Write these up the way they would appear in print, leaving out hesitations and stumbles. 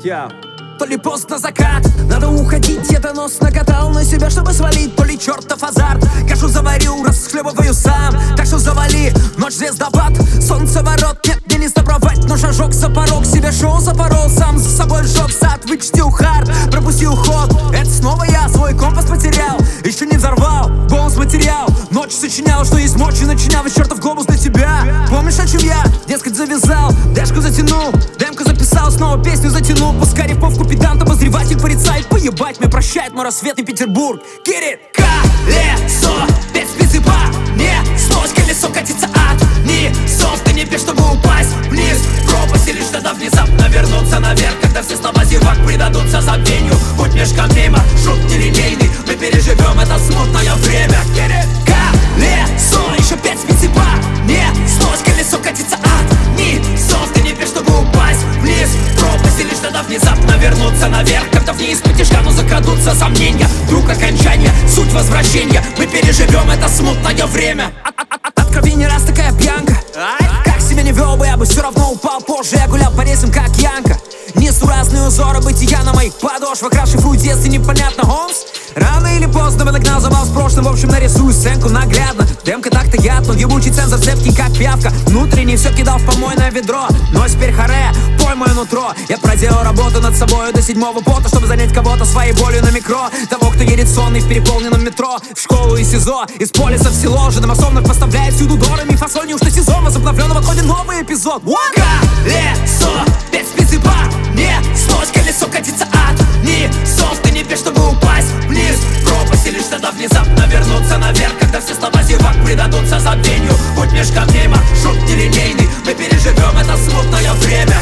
То ли пост на закат, надо уходить, я нос накатал на себя, чтобы свалить. То ли чертов азарт, кашу заварил, расхлебываю сам. Так что завали, ночь звездопад, солнце ворот. Нет, мне не сдобровать, но шажок за порог. Себе шоу запорол, сам за собой сжег сад. Вычистил хард, пропустил ход. Это снова я свой компас потерял, еще не взорвал бонус материал. Ночь сочинял, что есть мочи, начинял весь чертов глобус для тебя. Помнишь, о чем я, дескать, завязал, дэшку затянул, демку записал, снова песню затянул. Пускай рифовку педант, обозреватель порицает. Поебать, мне прощает мой рассветный Петербург. Get it! Колесо, без спицы по не снось, колесо катится от низов. Ты не бежь, чтобы упасть вниз пропасть, и лишь тогда внезапно вернуться наверх, когда все слова зевак предадутся забвению. Будь мешком мимо, шут нелинейный, мы переживем это смутное время. Get it! Колесо, еще 5 спицы по не снось, колесо катится от низов. Ты не бежь, чтобы упасть вниз пропасть, и лишь тогда внезапно вернуться наверх, когда вниз по тяжка, но закрадутся сомнения. Вдруг окончание, суть возвращения, мы переживем это смутное время. От крови не раз такая пьянка, как себя не вел бы, я бы все равно упал позже. Я гулял по рельсам, как Янка. Несу разные узоры бытия на моих подошвах, расшифрую детстве непонятно, Холмс. Рано или поздно бы нагнал забал с прошлым. В общем, нарисую сценку наглядно. Демка так-то яд, но ебучий цензор цепкий, как пиявка. Внутренний все кидал в помойное ведро, но теперь харе, пой мое нутро. Я проделал работу над собой до 7-го пота, чтобы занять кого-то своей болью на микро. Того, кто едет сонный в переполненном метро, в школу и СИЗО, из полиса в село. Жена массовно поставляет всюду дорами фасоль. Неужто сезон возобновлен, в отходе новый эпизод. Колесо, без спицы по не снось, колесо катится от низов. Ты не бежь, чтобы упасть вниз пропасть, и лишь тогда внезапно вернуться наверх, когда все слова зевак предадутся забвению. Будь мешком мимо, шут нелинейный, мы переживем это смутное время.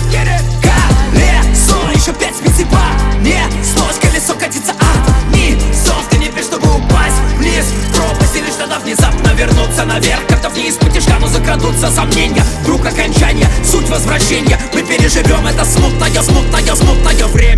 Колесо, еще 5 спицы по не снось, колесо катится от низов. Ты не бежь, чтобы упасть вниз пропасть, и лишь тогда внезапно вернуться наверх, когда вниз по тяжка, но закрадутся сомнения. Вдруг окончание, суть возвращения, мы переживем это смутное время.